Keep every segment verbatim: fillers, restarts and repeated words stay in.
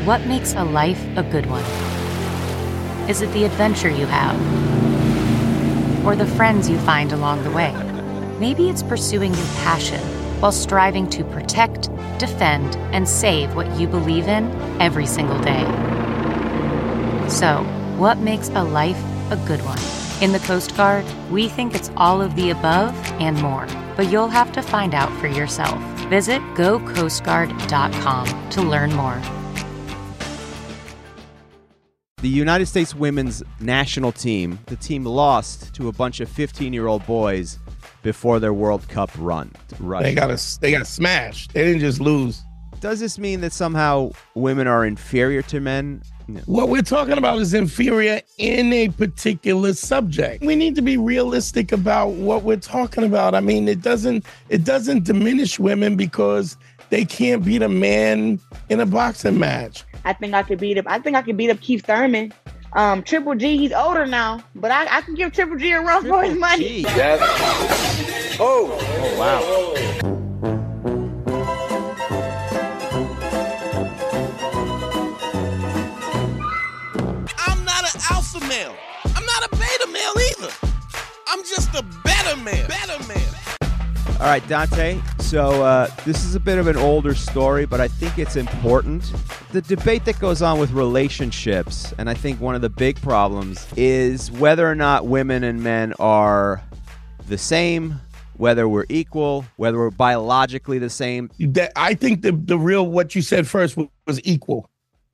What makes a life a good one? Is it the adventure you have? Or the friends you find along the way? Maybe it's pursuing your passion while striving to protect, defend, and save what you believe in every single day. So, what makes a life a good one? In the Coast Guard, we think it's all of the above and more, but you'll have to find out for yourself. Visit go coast guard dot com to learn more. The United States women's national team, the team lost to a bunch of fifteen-year-old boys before their World Cup run. Russia. They got a, they got smashed. They didn't just lose. Does this mean that somehow women are inferior to men? No. What we're talking about is inferior in a particular subject. We need to be realistic about what we're talking about. I mean, it doesn't it doesn't diminish women because they can't beat a man in a boxing match. I think I could beat up. I think I could beat up Keith Thurman. Um, Triple G, he's older now, but I, I can give Triple G a run for his money. Yes. Oh. Oh, wow. I'm not an alpha male. I'm not a beta male either. I'm just a better man. Better man. All right, Dante. So uh, this is a bit of an older story, but I think it's important. The debate that goes on with relationships, and I think one of the big problems, is whether or not women and men are the same, whether we're equal, whether we're biologically the same. That I think the the real what you said first was, was equal.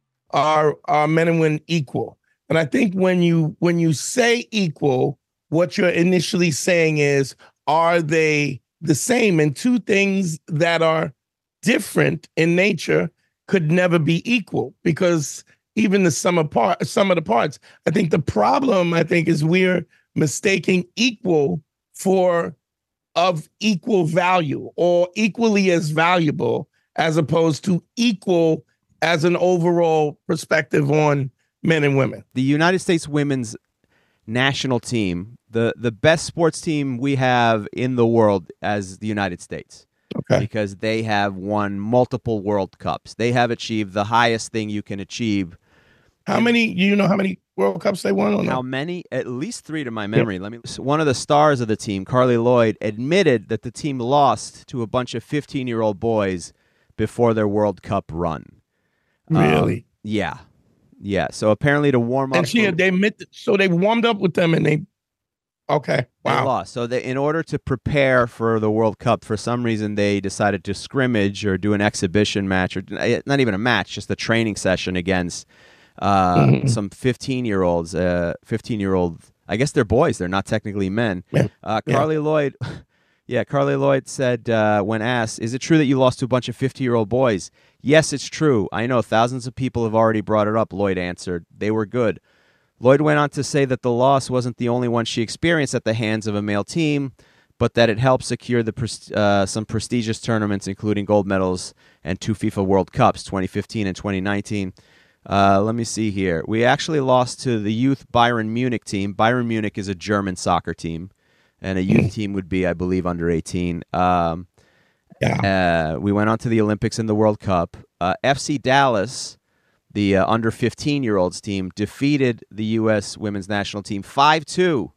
Are are men and women equal? And I think when you when you say equal, what you're initially saying is, are they the same? And two things that are different in nature could never be equal, because even the sum of part, sum of the parts. I think the problem, I think, is we're mistaking equal for of equal value or equally as valuable, as opposed to equal as an overall perspective on men and women. The United States women's national team, the the best sports team we have in the world as the United States. Okay. Because they have won multiple World Cups. They have achieved the highest thing you can achieve. How many, you know how many World Cups they won? Or How no? many? At least three to my memory. Yeah. Let me. One of the stars of the team, Carly Lloyd, admitted that the team lost to a bunch of fifteen-year-old boys before their World Cup run. Really? Um, yeah. Yeah. So apparently to warm up. And she, for, they admit, so they warmed up with them and they, okay. Wow. They lost. So they, in order to prepare for the World Cup, for some reason they decided to scrimmage or do an exhibition match, or not even a match, just a training session against uh, mm-hmm. some fifteen-year-olds, uh, fifteen-year-old, I guess they're boys. They're not technically men. Yeah. Uh, Carly yeah. Lloyd, yeah, Carly Lloyd said uh, when asked, is it true that you lost to a bunch of fifty-year-old boys? Yes, it's true. I know thousands of people have already brought it up, Lloyd answered. They were good. Lloyd went on to say that the loss wasn't the only one she experienced at the hands of a male team, but that it helped secure the uh, some prestigious tournaments, including gold medals and two FIFA World Cups, twenty fifteen and twenty nineteen. Uh, let me see here. We actually lost to the youth Bayern Munich team. Bayern Munich is a German soccer team, and a youth team would be, I believe, under eighteen. Um, yeah. Uh, we went on to the Olympics and the World Cup. Uh, F C Dallas, the uh, under fifteen-year-olds team, defeated the U S women's national team five two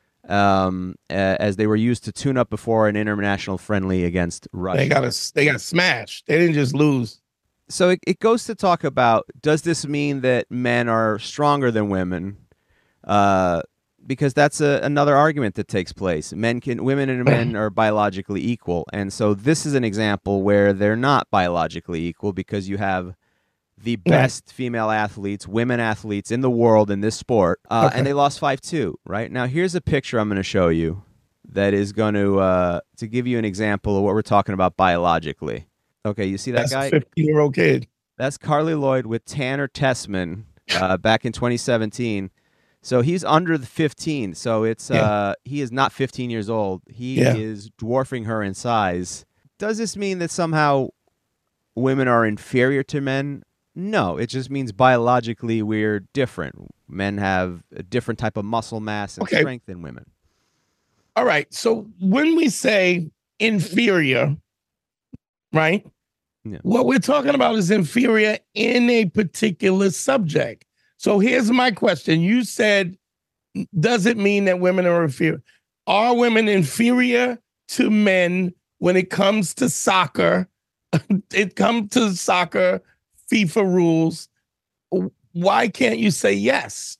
um, uh, as they were used to tune up before an international friendly against Russia. They got a, they got smashed. They didn't just lose. So it, it goes to talk about, does this mean that men are stronger than women? Uh, because that's a, another argument that takes place. Men can, women and men are biologically equal. And so this is an example where they're not biologically equal, because you have the best female athletes, women athletes in the world in this sport, uh, okay. and they lost five two, right? Now, here's a picture I'm going to show you that is going to uh, to give you an example of what we're talking about biologically. Okay, you see that That's guy? a fifteen-year-old kid. That's Carly Lloyd with Tanner Tessman uh, back in twenty seventeen. So he's under the fifteen. So it's yeah. uh, he is not fifteen years old. He yeah. is dwarfing her in size. Does this mean that somehow women are inferior to men? No, it just means biologically we're different. Men have a different type of muscle mass and okay. strength than women. All right. So when we say inferior, right? Yeah. What we're talking about is inferior in a particular subject. So here's my question. You said, does it mean that women are inferior? Are women inferior to men when it comes to soccer? It comes to soccer, FIFA rules. Why can't you say yes?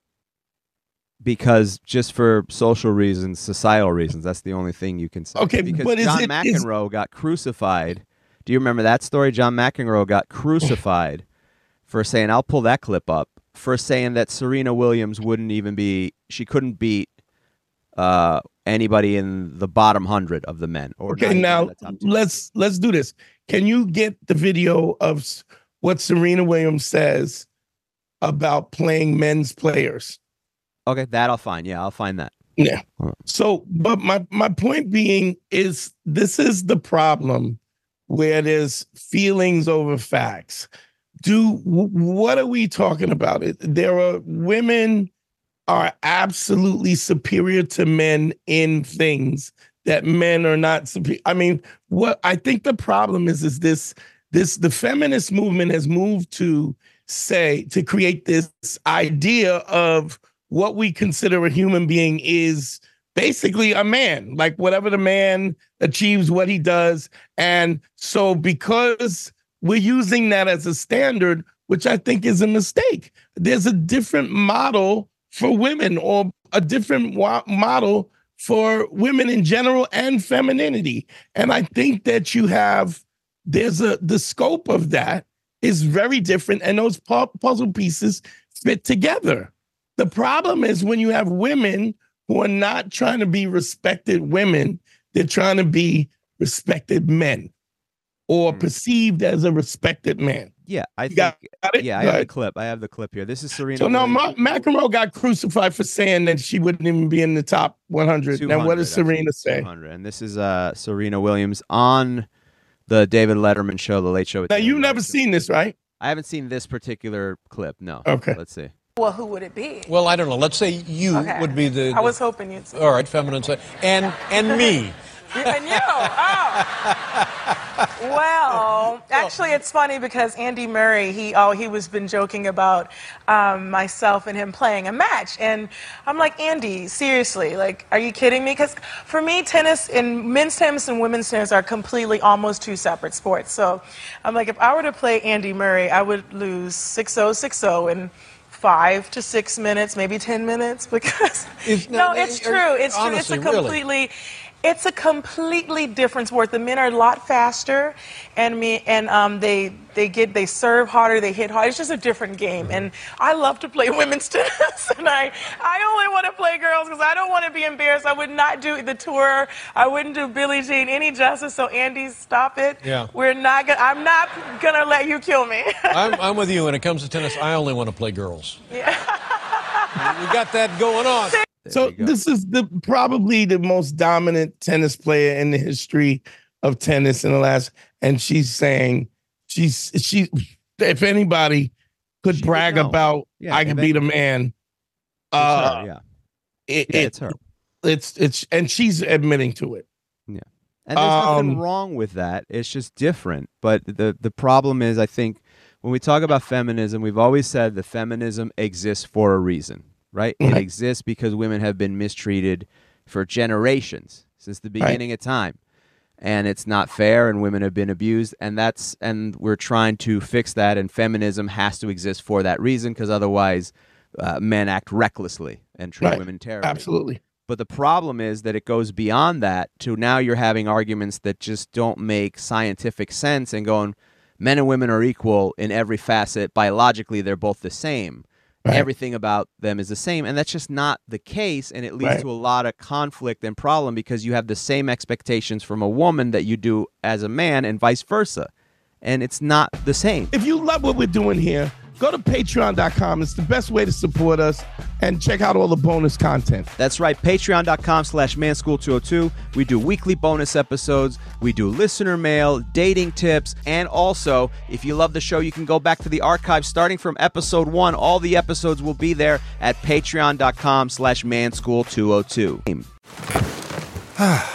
Because just for social reasons, societal reasons, that's the only thing you can say. Okay, because but is John it- McEnroe got crucified. Do you remember that story? John McEnroe got crucified for saying, I'll pull that clip up, for saying that Serena Williams wouldn't even be, she couldn't beat uh, anybody in the bottom hundred of the men. Or not Okay, even now in the top two. let's let's do this. Can you get the video of s- what Serena Williams says about playing men's players? Okay, that I'll find. Yeah, I'll find that. Yeah. Huh. So, but my my point being is this is the problem where there's feelings over facts. Do w- what are we talking about? It there are women are absolutely superior to men in things that men are not superior. I mean, what I think the problem is is this this the feminist movement has moved to say to create this idea of what we consider a human being is basically a man, like whatever the man achieves, what he does. And so because we're using that as a standard, which I think is a mistake, there's a different model for women or a different wa- model for women in general and femininity. And I think that you have, there's a, the scope of that is very different. And those pu- puzzle pieces fit together. The problem is when you have women who are not trying to be respected women, they're trying to be respected men or Mm. perceived as a respected man. Yeah, I You think. got, got it? Yeah, I Go have the ahead. clip. I have the clip here. This is Serena. So now Williams. Ma- McEnroe got crucified for saying that she wouldn't even be in the top one hundred. Now, what does two hundred, Serena actually, say? two hundred. And this is uh, Serena Williams on the David Letterman show, The Late Show. With Now, David you've never Letterman. seen this, right? I haven't seen this particular clip. No. Okay. Let's see. Well, who would it be? Well, I don't know. Let's say you Okay. would be the. I was hoping you'd say. All right, feminine side, and and me. You and you. Oh. Well, actually, it's funny because Andy Murray, he oh he was been joking about um, myself and him playing a match, and I'm like, Andy, seriously, like, are you kidding me? Because for me, tennis and men's tennis and women's tennis are completely almost two separate sports. So I'm like, if I were to play Andy Murray, I would lose six oh, six oh, and five to six minutes, maybe ten minutes, because Is- no, no, it's are- true. It's true. It's honestly, a really. completely, it's a completely different sport. The men are a lot faster, and me and um, they they get they serve harder, they hit hard. It's just a different game, and I love to play women's tennis, and I I only want to play girls because I don't want to be embarrassed. I would not do the tour. I wouldn't do Billie Jean any justice. So Andy, stop it. Yeah. We're not gonna. I'm not gonna let you kill me. I'm, I'm with you when it comes to tennis. I only want to play girls. Yeah. We got that going on. There So you go. this is the probably the most dominant tennis player in the history of tennis in the last, and she's saying she's she if anybody could She would brag know. about Yeah, I can if beat a any- man. It's Uh, her, yeah. it, Yeah, it- it's her. It's it's and she's admitting to it. And there's nothing Um, wrong with that. It's just different. But the the problem is, I think, when we talk about feminism, we've always said that feminism exists for a reason, right? It Right. exists because women have been mistreated for generations, since the beginning of time. And it's not fair, and women have been abused, and that's and we're trying to fix that, and feminism has to exist for that reason, because otherwise uh, men act recklessly and treat Right. women terribly. Absolutely. But the problem is that it goes beyond that to now you're having arguments that just don't make scientific sense and going, men and women are equal in every facet. Biologically, they're both the same. Right. Everything about them is the same. And that's just not the case. And it leads Right. to a lot of conflict and problem because you have the same expectations from a woman that you do as a man and vice versa. And it's not the same. If you love what we're doing here, go to patreon dot com. It's the best way to support us and check out all the bonus content. That's right, patreon.com slash manschool202. We do weekly bonus episodes. We do listener mail, dating tips, and also, if you love the show, you can go back to the archive starting from episode one. All the episodes will be there at patreon.com slash manschool202.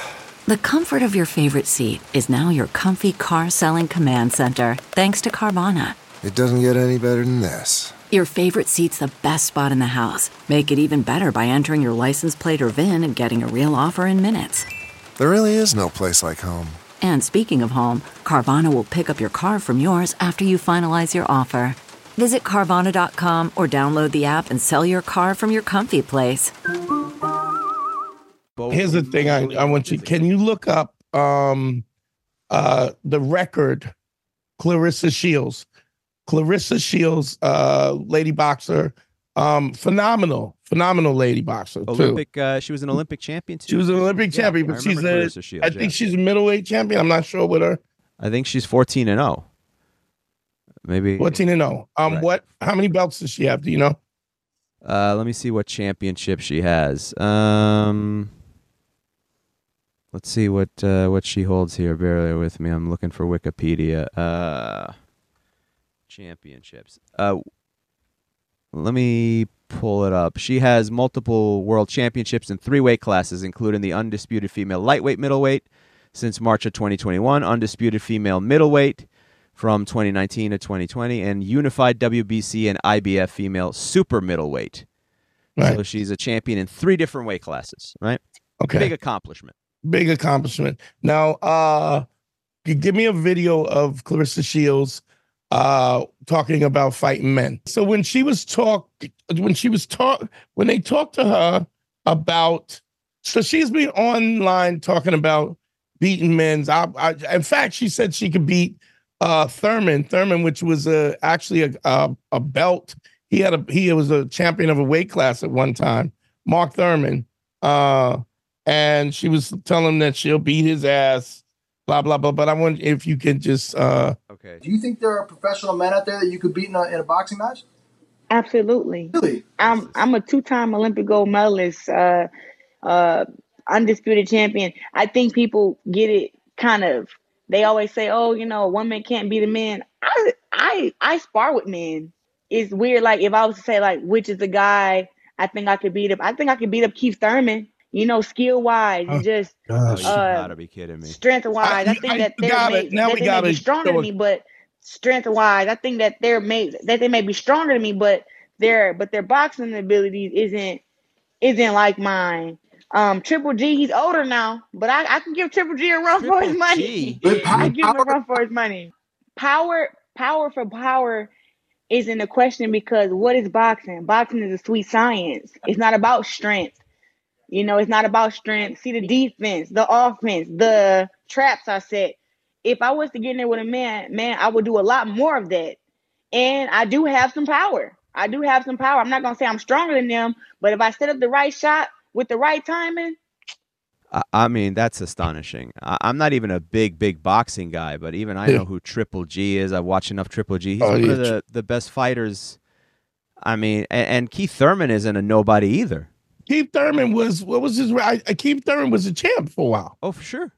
The comfort of your favorite seat is now your comfy car selling command center, thanks to Carvana. It doesn't get any better than this. Your favorite seat's the best spot in the house. Make it even better by entering your license plate or V I N and getting a real offer in minutes. There really is no place like home. And speaking of home, Carvana will pick up your car from yours after you finalize your offer. Visit Carvana dot com or download the app and sell your car from your comfy place. Here's the thing I, I want you, can you look up um, uh, the record, Clarissa Shields? Clarissa Shields, uh, lady boxer, um, phenomenal, phenomenal lady boxer too. Olympic, uh, she was an Olympic champion too. She was an Olympic yeah, champion, but she's a, Shields, I think yeah. she's a middleweight champion. I'm not sure what her. I think she's fourteen and oh. Maybe fourteen and oh. Um, right. What? How many belts does she have? Do you know? Uh, let me see what championship she has. Um, let's see what uh, what she holds here. Bear with me. I'm looking for Wikipedia. Uh, championships. Uh, let me pull it up. She has multiple world championships in three weight classes, including the undisputed female lightweight middleweight since March of twenty twenty-one, undisputed female middleweight from twenty nineteen to twenty twenty, and unified W B C and I B F female super middleweight. Right. So she's a champion in three different weight classes, right? Okay. Big accomplishment. Big accomplishment. Now, uh, give me a video of Clarissa Shields uh, talking about fighting men. So when she was talk, when she was talk, when they talked to her about, so she's been online talking about beating men's. I, I, in fact, she said she could beat uh, Thurman, Thurman, which was a, actually a, a a belt. He had a he was a champion of a weight class at one time, Mark Thurman. Uh, and she was telling him that she'll beat his ass, blah blah blah. But I wonder if you can just. Uh, okay. Do you think there are professional men out there that you could beat in a, in a boxing match? Absolutely. Really? I'm I'm a two-time Olympic gold medalist, uh, uh, undisputed champion. I think people get it kind of. They always say, "Oh, you know, one man can't beat a man." I I I spar with men. It's weird. Like if I was to say, like, which is the guy I think I could beat up? I think I could beat up Keith Thurman. You know, skill wise and just oh, you uh, gotta be kidding me. Strength wise, I, I think I, that they're gotta, may, now that we they gotta may be stronger than me, but strength wise, I think that they're made that they may be stronger than me, but their but their boxing abilities isn't isn't like mine. Um, Triple G, he's older now, but I, I can give Triple G a run Triple for his money. G. I give him a run for his money. Power, power for power isn't a question because what is boxing? Boxing is a sweet science. It's not about strength. You know, it's not about strength. See the defense, the offense, the traps I set. If I was to get in there with a man, man, I would do a lot more of that. And I do have some power. I do have some power. I'm not going to say I'm stronger than them, but if I set up the right shot with the right timing. I, I mean, that's astonishing. I, I'm not even a big, big boxing guy, but even I know who Triple G is. I've watched enough Triple G. He's oh, one yeah. of the, the best fighters. I mean, and, and Keith Thurman isn't a nobody either. Keith Thurman was, what was his, I, Keith Thurman was a champ for a while. Oh, for sure.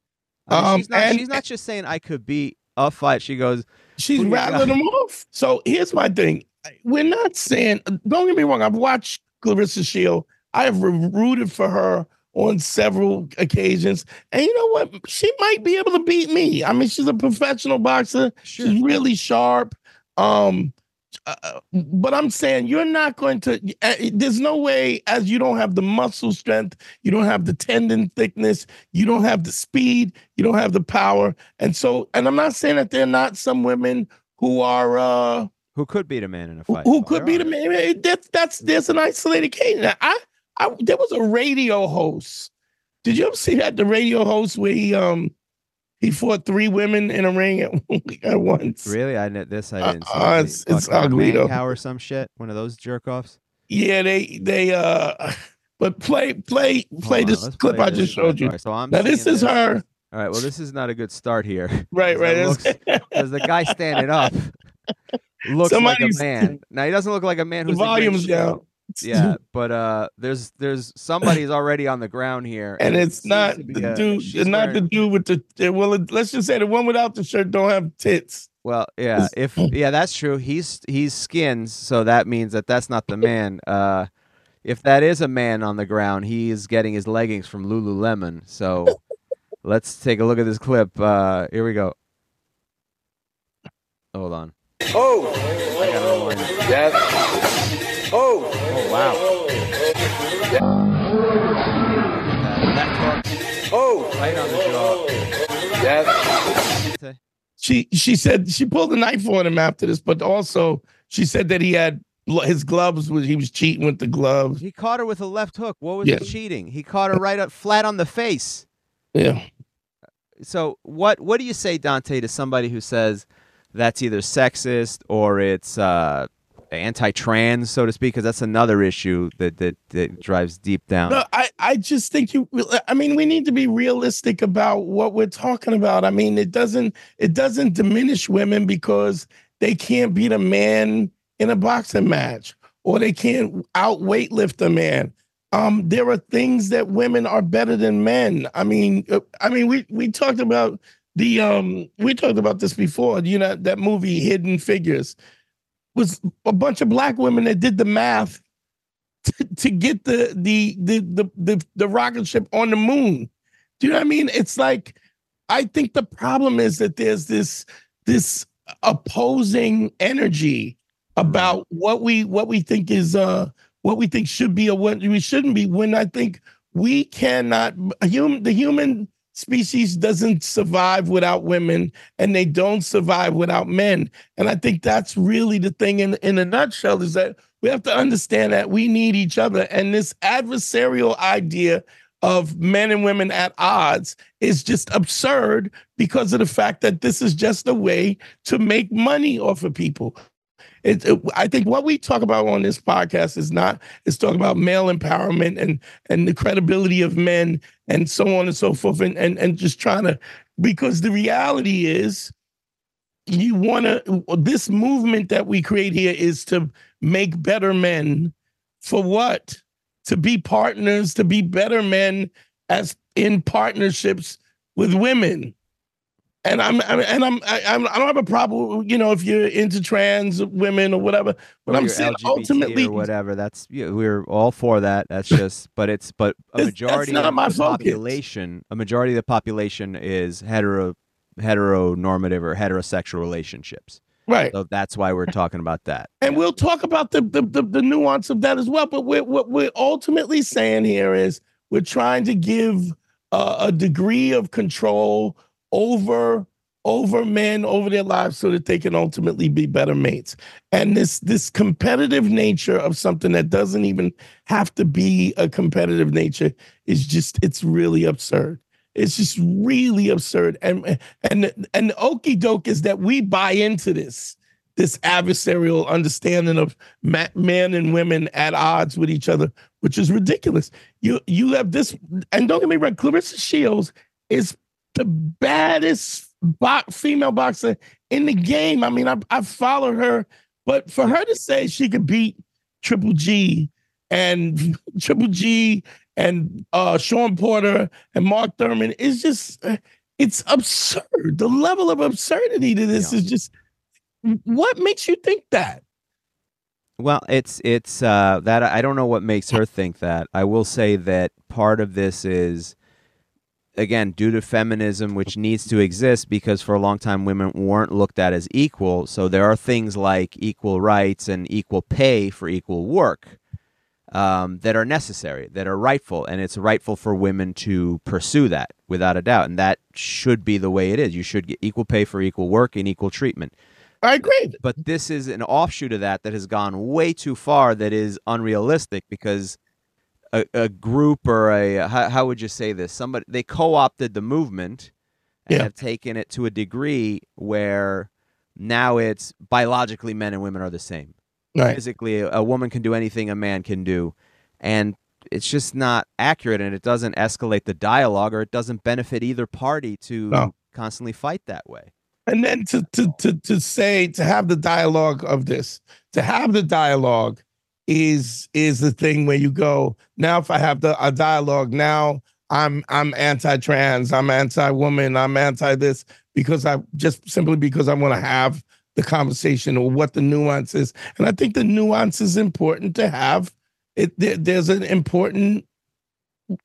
I mean, um, she's, not, and, she's not just saying I could beat a fight. She goes, she's rattling them off. So here's my thing. We're not saying, don't get me wrong. I've watched Clarissa Shields. I have rooted for her on several occasions. And you know what? She might be able to beat me. I mean, she's a professional boxer. Sure. She's really sharp. Um, Uh, but I'm saying you're not going to, uh, there's no way, as you don't have the muscle strength, you don't have the tendon thickness, you don't have the speed, you don't have the power. And so, and I'm not saying that there are not some women who are, uh, who could beat a man in a fight. Who, who could beat a man. That's, that's, there's an isolated case. I, I, there was a radio host. Did you ever see that? The radio host where he, um, He fought three women in a ring at, at once. Really? I know this. I didn't see. Uh, it's it's ugly though. Cow or some shit. One of those jerk offs. Yeah, they they uh. But play play play on, this clip play I this. just showed you. Right, so I'm now this is this. her. All right. Well, this is not a good start here. Right, right. Because the guy standing up looks Somebody's, like a man. Now he doesn't look like a man who's the volume's down. Yeah, but uh, there's there's somebody's already on the ground here, and, and it's it not the a, dude. It's not wearing, the dude with the well. Let's just say the one without the shirt don't have tits. Well, yeah, if yeah, that's true. He's he's skins, so that means that that's not the man. Uh, if that is a man on the ground, he is getting his leggings from Lululemon. So Let's take a look at this clip. Uh, here we go. Hold on. Oh. I gotta rewind it. Yes. Oh. Oh, wow. Left hook. Oh. Right on the jaw. Yes. She she said she pulled a knife on him after this, but also she said that he had his gloves was he was cheating with the gloves. He caught her with a left hook. What was Yeah. he cheating? He caught her right up flat on the face. Yeah. So what what do you say, Dante, to somebody who says that's either sexist or it's uh, anti-trans, so to speak? Because that's another issue that, that that drives deep down. No, I, I just think you I mean we need to be realistic about what we're talking about. I mean it doesn't it doesn't diminish women because they can't beat a man in a boxing match or they can't out weightlift a man. Um, there are things that women are better than men. I mean, uh, I mean, we we talked about the um, we talked about this before. You know, that movie Hidden Figures was a bunch of black women that did the math to, to get the the, the the the the rocket ship on the moon. Do you know what I mean? It's like I think the problem is that there's this this opposing energy about what we what we think is uh. what we think should be or what we shouldn't be, when I think we cannot, human, the human species doesn't survive without women and they don't survive without men. And I think that's really the thing in, in a nutshell is that we have to understand that we need each other. And this adversarial idea of men and women at odds is just absurd because of the fact that this is just a way to make money off of people. It, it, I think what we talk about on this podcast is not, is talking about male empowerment and and the credibility of men and so on and so forth. And, and, and just trying to, because the reality is you want to, this movement that we create here is to make better men for what? To be partners, to be better men as in partnerships with women. And I'm, I'm and I'm, I'm, I don't have a problem, you know, if you're into trans women or whatever. But Or I'm you're saying L G B T ultimately, or whatever. That's yeah, we're all for that. That's just, but it's but a That's- majority that's not of my the focus. population, a majority of the population is hetero, heteronormative or heterosexual relationships. right? So that's why we're talking about that. And we'll talk about the, the the the nuance of that as well. But we're, what we're ultimately saying here is we're trying to give uh, a degree of control over over men, over their lives, so that they can ultimately be better mates. And this this competitive nature of something that doesn't even have to be a competitive nature is just, it's really absurd. It's just really absurd. And and and the okie doke is that we buy into this, this adversarial understanding of ma- men and women at odds with each other, which is ridiculous. You you have this, and don't get me wrong, Clarissa Shields is the baddest bo- female boxer in the game. I mean, I I followed her, but for her to say she could beat Triple G and Triple G and uh, Sean Porter and Mark Thurman is just, uh, it's absurd. The level of absurdity to this Yeah. is just, what makes you think that? Well, it's it's uh, that I don't know what makes her think that. I will say that part of this is, again, due to feminism, which needs to exist because for a long time women weren't looked at as equal. So there are things like equal rights and equal pay for equal work um, that are necessary, that are rightful, and it's rightful for women to pursue that without a doubt. And that should be the way it is. You should get equal pay for equal work and equal treatment. I agree. But this is an offshoot of that that has gone way too far, that is unrealistic, because a, a group or a, how, how would you say this? Somebody, they co-opted the movement and Yeah. have taken it to a degree where now it's biologically men and women are the same. Right. Physically, a, a woman can do anything a man can do. And it's just not accurate, and it doesn't escalate the dialogue, or it doesn't benefit either party to No. constantly fight that way. And then to, to to to say, to have the dialogue of this, to have the dialogue is is the thing where you go, now if I have the a dialogue, now I'm I'm anti-trans, I'm anti-woman, I'm anti-this, because I just simply because I want to have the conversation or what the nuance is. And I think the nuance is important to have. It there, there's an important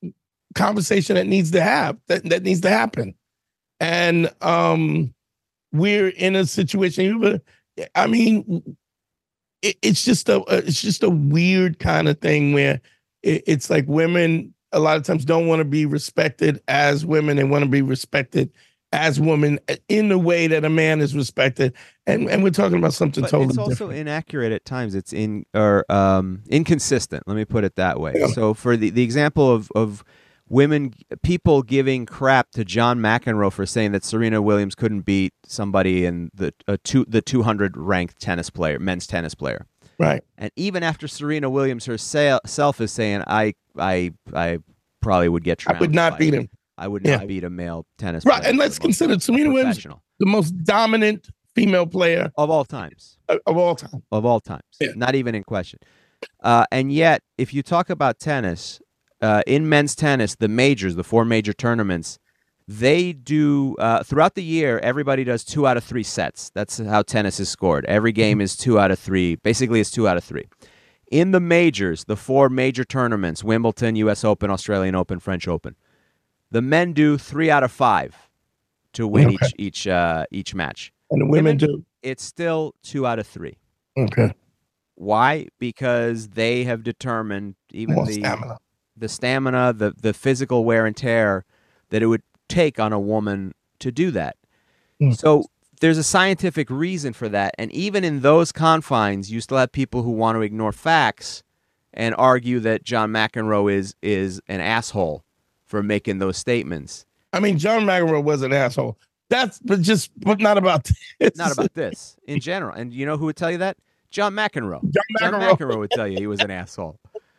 conversation that needs to have that, that needs to happen. And um, we're in a situation. I mean, it, it's just a it's just a weird kind of thing where it, it's like women a lot of times don't want to be respected as women. They want to be respected as women in the way that a man is respected. And and we're talking about something but totally it's also different. inaccurate at times. It's in or um, inconsistent. Let me put it that way. Yeah. So for the, the example of, of women, people giving crap to John McEnroe for saying that Serena Williams couldn't beat somebody in the uh, two, the two hundred ranked tennis player, men's tennis player. Right. And even after Serena Williams herself is saying, I I I probably would get trounced. I would not by beat him. him. I would not Yeah. beat a male tennis Right. player. And let's consider Serena Williams professional. the most dominant female player of all times. Of, of all time. Of all times. Yeah. Not even in question. Uh, and yet, if you talk about tennis, uh, in men's tennis, the majors, the four major tournaments, they do, uh, throughout the year, everybody does two out of three sets. That's how tennis is scored. Every game is two out of three. Basically, it's two out of three. In the majors, the four major tournaments, Wimbledon, U S Open, Australian Open, French Open, the men do three out of five to win Okay. each each uh, each match. And the women do. It's still two out of three. Okay. Why? Because they have determined even More the stamina. the stamina, the the physical wear and tear that it would take on a woman to do that. Mm. So there's a scientific reason for that, and even in those confines, you still have people who want to ignore facts and argue that John McEnroe is is an asshole for making those statements. I mean, John McEnroe was an asshole. That's but just but not about this. Not about this in general. And you know who would tell you that? John McEnroe. John John McEnroe. McEnroe would tell you he was an asshole.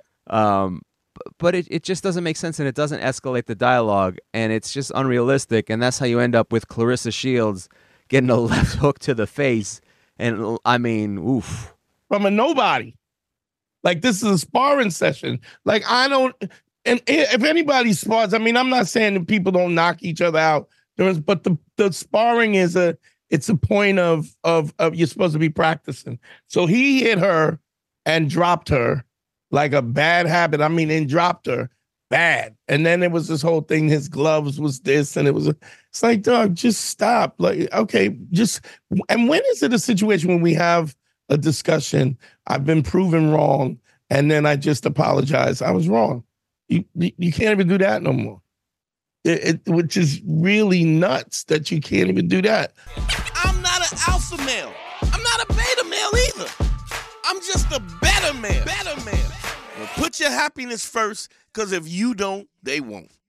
Um, b- but it, it just doesn't make sense, and it doesn't escalate the dialogue, and it's just unrealistic, and that's how you end up with Clarissa Shields getting a left hook to the face, and I mean, oof. From a nobody. Like, this is a sparring session. Like, I don't, and if anybody spars, I mean, I'm not saying that people don't knock each other out, there is, but the, the sparring is a, it's a point of, of, of you're supposed to be practicing. So he hit her and dropped her like a bad habit. I mean, and dropped her bad. And then there was this whole thing, his gloves was this, and it was, a, it's like, dog, just stop. Like, okay, just, and when is it a situation when we have a discussion, I've been proven wrong, and then I just apologize, I was wrong. You you, you can't even do that no more. It, it, which is really nuts that you can't even do that. I'm not an alpha male. I'm not a beta male either. I'm just a better man. Better man. Well, put your happiness first, because if you don't, they won't.